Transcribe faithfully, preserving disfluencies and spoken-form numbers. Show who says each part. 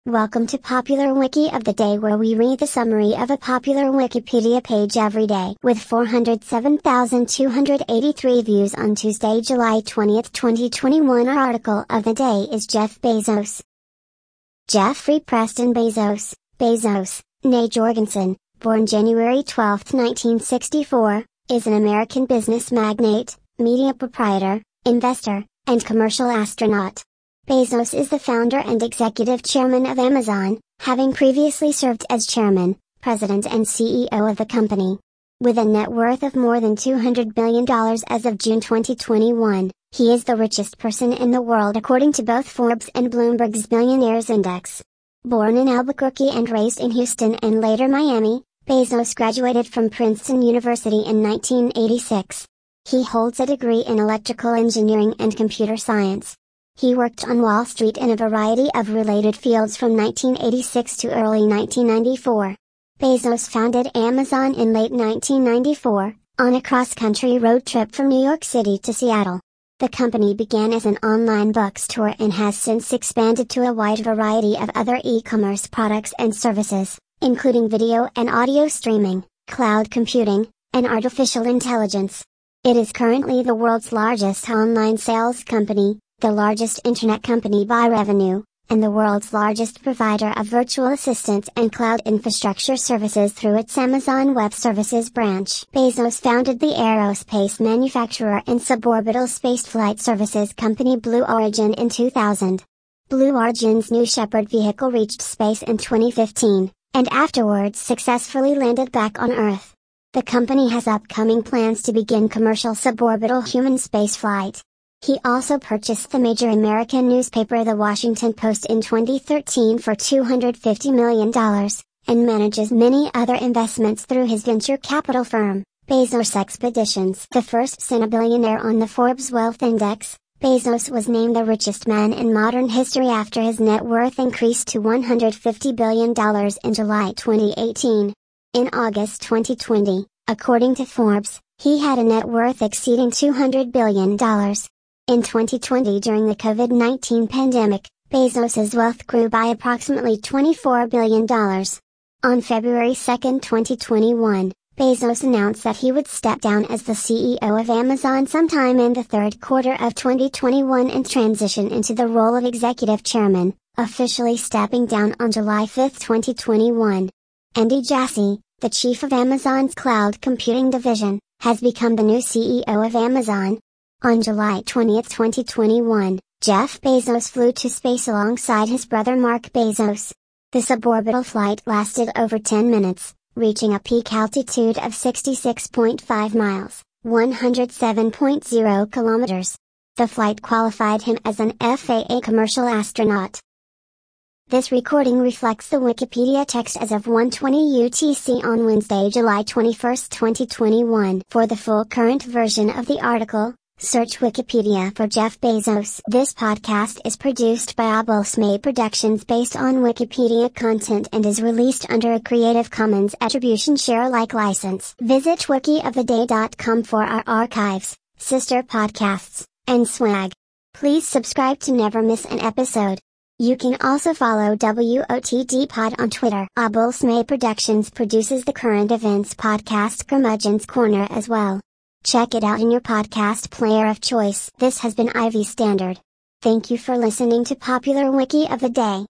Speaker 1: Welcome to Popular Wiki of the Day, where we read the summary of a popular Wikipedia page every day. With four hundred seven thousand two hundred eighty-three views on Tuesday, July twentieth, twenty twenty-one, our article of the day is Jeff Bezos. Jeffrey Preston Bezos, Bezos, née Jorgensen, born January twelfth, nineteen sixty-four, is an American business magnate, media proprietor, investor, and commercial astronaut. Bezos is the founder and executive chairman of Amazon, having previously served as chairman, president and C E O of the company. With a net worth of more than two hundred billion dollars as of June twenty twenty-one, he is the richest person in the world according to both Forbes and Bloomberg's Billionaires Index. Born in Albuquerque and raised in Houston and later Miami, Bezos graduated from Princeton University in nineteen eighty-six. He holds a degree in electrical engineering and computer science. He worked on Wall Street in a variety of related fields from nineteen eighty-six to early nineteen ninety-four. Bezos founded Amazon in late nineteen ninety-four, on a cross-country road trip from New York City to Seattle. The company began as an online bookstore and has since expanded to a wide variety of other e-commerce products and services, including video and audio streaming, cloud computing, and artificial intelligence. It is currently the world's largest online sales company, the largest internet company by revenue, and the world's largest provider of virtual assistants and cloud infrastructure services through its Amazon Web Services branch. Bezos founded the aerospace manufacturer and suborbital spaceflight services company Blue Origin in two thousand. Blue Origin's New Shepard vehicle reached space in twenty fifteen, and afterwards successfully landed back on Earth. The company has upcoming plans to begin commercial suborbital human spaceflight. He also purchased the major American newspaper The Washington Post in twenty thirteen for two hundred fifty million dollars, and manages many other investments through his venture capital firm, Bezos Expeditions. The first centibillionaire on the Forbes Wealth Index, Bezos was named the richest man in modern history after his net worth increased to one hundred fifty billion dollars in July twenty eighteen. In August twenty twenty, according to Forbes, he had a net worth exceeding two hundred billion dollars. In twenty twenty, during the COVID nineteen pandemic, Bezos' wealth grew by approximately twenty-four billion dollars. On February second, twenty twenty-one, Bezos announced that he would step down as the C E O of Amazon sometime in the third quarter of twenty twenty-one and transition into the role of executive chairman, officially stepping down on July fifth, twenty twenty-one. Andy Jassy, the chief of Amazon's cloud computing division, has become the new C E O of Amazon. On July twentieth, twenty twenty-one, Jeff Bezos flew to space alongside his brother Mark Bezos. The suborbital flight lasted over ten minutes, reaching a peak altitude of sixty-six point five miles, one hundred seven point zero kilometers. The flight qualified him as an F A A commercial astronaut. This recording reflects the Wikipedia text as of one twenty U T C on Wednesday, July twenty-first, twenty twenty-one. For the full current version of the article, search Wikipedia for Jeff Bezos. This podcast is produced by Abulsmay Productions based on Wikipedia content and is released under a Creative Commons Attribution Share Alike license. Visit wiki of the day dot com for our archives, sister podcasts, and swag. Please subscribe to never miss an episode. You can also follow W O T D Pod on Twitter. Abulsmay Productions produces the current events podcast Curmudgeon's Corner as well. Check it out in your podcast player of choice. This has been Ivy Standard. Thank you for listening to Popular Wiki of the Day.